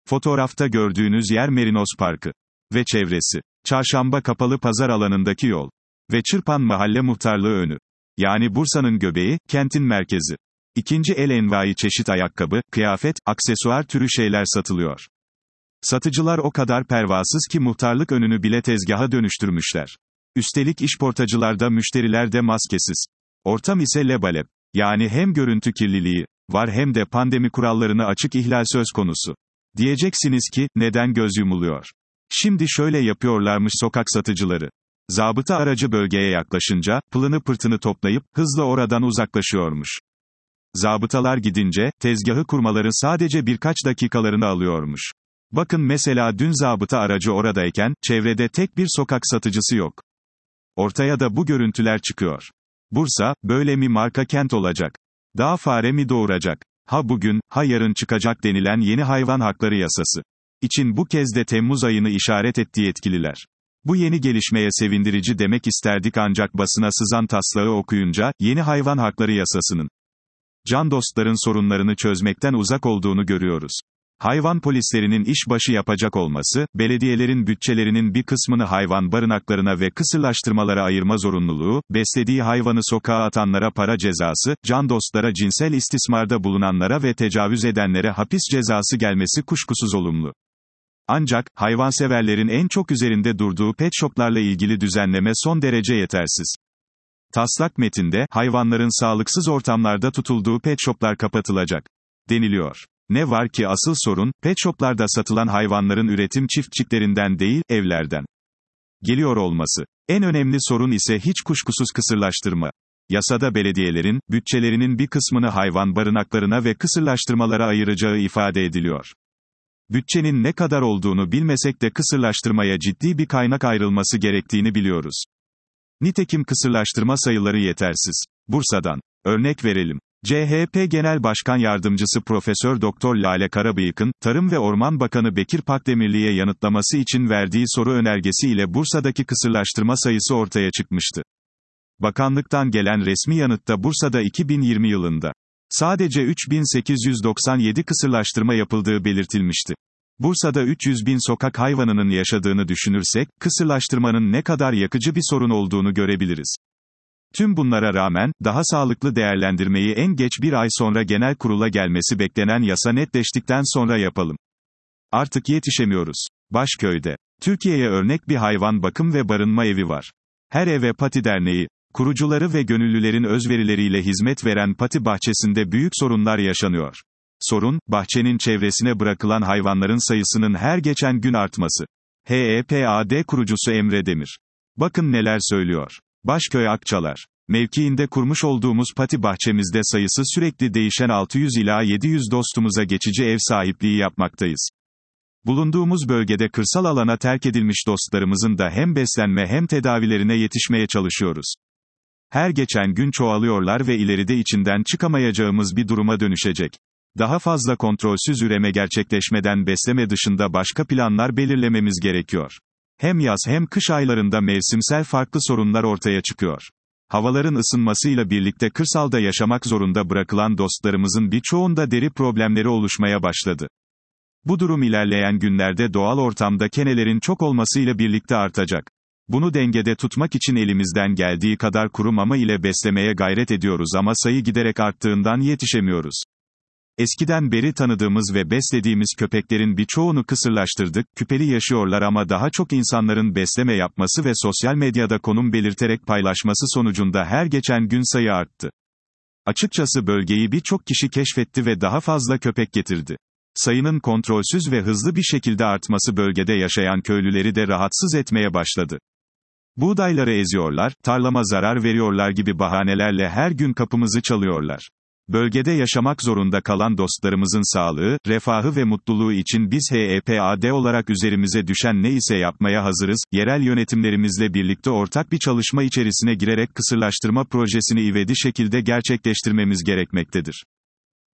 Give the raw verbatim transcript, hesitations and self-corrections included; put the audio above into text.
Fotoğrafta gördüğünüz yer Merinos Parkı ve çevresi. Çarşamba kapalı pazar alanındaki yol ve Çırpan Mahalle Muhtarlığı önü. Yani Bursa'nın göbeği, kentin merkezi. İkinci el envai çeşit ayakkabı, kıyafet, aksesuar türü şeyler satılıyor. Satıcılar o kadar pervasız ki muhtarlık önünü bile tezgaha dönüştürmüşler. Üstelik işportacılarda müşteriler de maskesiz. Ortam ise lebalep. Yani hem görüntü kirliliği var hem de pandemi kurallarını açık ihlal söz konusu. Diyeceksiniz ki, neden göz yumuluyor? Şimdi şöyle yapıyorlarmış sokak satıcıları. Zabıta aracı bölgeye yaklaşınca, pılını pırtını toplayıp, hızla oradan uzaklaşıyormuş. Zabıtalar gidince, tezgahı kurmaları sadece birkaç dakikalarını alıyormuş. Bakın mesela dün zabıta aracı oradayken, çevrede tek bir sokak satıcısı yok. Ortaya da bu görüntüler çıkıyor. Bursa, böyle mi marka kent olacak? Daha fare mi doğuracak? Ha bugün, ha yarın çıkacak denilen yeni hayvan hakları yasası için bu kez de Temmuz ayını işaret etti yetkililer. Bu yeni gelişmeye sevindirici demek isterdik ancak basına sızan taslağı okuyunca, yeni hayvan hakları yasasının can dostların sorunlarını çözmekten uzak olduğunu görüyoruz. Hayvan polislerinin işbaşı yapacak olması, belediyelerin bütçelerinin bir kısmını hayvan barınaklarına ve kısırlaştırmalara ayırma zorunluluğu, beslediği hayvanı sokağa atanlara para cezası, can dostlara cinsel istismarda bulunanlara ve tecavüz edenlere hapis cezası gelmesi kuşkusuz olumlu. Ancak, hayvanseverlerin en çok üzerinde durduğu pet shoplarla ilgili düzenleme son derece yetersiz. Taslak metinde, hayvanların sağlıksız ortamlarda tutulduğu pet shoplar kapatılacak deniliyor. Ne var ki asıl sorun, pet shoplarda satılan hayvanların üretim çiftçiklerinden değil, evlerden geliyor olması. En önemli sorun ise hiç kuşkusuz kısırlaştırma. Yasada belediyelerin, bütçelerinin bir kısmını hayvan barınaklarına ve kısırlaştırmalara ayıracağı ifade ediliyor. Bütçenin ne kadar olduğunu bilmesek de kısırlaştırmaya ciddi bir kaynak ayrılması gerektiğini biliyoruz. Nitekim kısırlaştırma sayıları yetersiz. Bursa'dan örnek verelim. C H P Genel Başkan Yardımcısı Profesör Doktor Lale Karabıyık'ın, Tarım ve Orman Bakanı Bekir Pakdemirli'ye yanıtlaması için verdiği soru önergesi ile Bursa'daki kısırlaştırma sayısı ortaya çıkmıştı. Bakanlıktan gelen resmi yanıtta Bursa'da iki bin yirmi yılında sadece üç bin sekiz yüz doksan yedi kısırlaştırma yapıldığı belirtilmişti. Bursa'da üç yüz bin sokak hayvanının yaşadığını düşünürsek, kısırlaştırmanın ne kadar yakıcı bir sorun olduğunu görebiliriz. Tüm bunlara rağmen, daha sağlıklı değerlendirmeyi en geç bir ay sonra genel kurula gelmesi beklenen yasa netleştikten sonra yapalım. Artık yetişemiyoruz. Başköy'de. Türkiye'ye örnek bir hayvan bakım ve barınma evi var. Her Eve Pati Derneği, kurucuları ve gönüllülerin özverileriyle hizmet veren Pati bahçesinde büyük sorunlar yaşanıyor. Sorun, bahçenin çevresine bırakılan hayvanların sayısının her geçen gün artması. H E P A D kurucusu Emre Demir. Bakın neler söylüyor. Başköy Akçalar mevkiinde kurmuş olduğumuz pati bahçemizde sayısı sürekli değişen altı yüz ila yedi yüz dostumuza geçici ev sahipliği yapmaktayız. Bulunduğumuz bölgede kırsal alana terk edilmiş dostlarımızın da hem beslenme hem tedavilerine yetişmeye çalışıyoruz. Her geçen gün çoğalıyorlar ve ileride içinden çıkamayacağımız bir duruma dönüşecek. Daha fazla kontrolsüz üreme gerçekleşmeden besleme dışında başka planlar belirlememiz gerekiyor. Hem yaz hem kış aylarında mevsimsel farklı sorunlar ortaya çıkıyor. Havaların ısınmasıyla birlikte kırsalda yaşamak zorunda bırakılan dostlarımızın birçoğunda deri problemleri oluşmaya başladı. Bu durum ilerleyen günlerde doğal ortamda kenelerin çok olmasıyla birlikte artacak. Bunu dengede tutmak için elimizden geldiği kadar kuru mama ile beslemeye gayret ediyoruz ama sayı giderek arttığından yetişemiyoruz. Eskiden beri tanıdığımız ve beslediğimiz köpeklerin birçoğunu kısırlaştırdık, küpeli yaşıyorlar ama daha çok insanların besleme yapması ve sosyal medyada konum belirterek paylaşması sonucunda her geçen gün sayı arttı. Açıkçası bölgeyi birçok kişi keşfetti ve daha fazla köpek getirdi. Sayının kontrolsüz ve hızlı bir şekilde artması bölgede yaşayan köylüleri de rahatsız etmeye başladı. Buğdayları eziyorlar, tarlama zarar veriyorlar gibi bahanelerle her gün kapımızı çalıyorlar. Bölgede yaşamak zorunda kalan dostlarımızın sağlığı, refahı ve mutluluğu için biz H E P A D olarak üzerimize düşen ne ise yapmaya hazırız, yerel yönetimlerimizle birlikte ortak bir çalışma içerisine girerek kısırlaştırma projesini ivedi şekilde gerçekleştirmemiz gerekmektedir.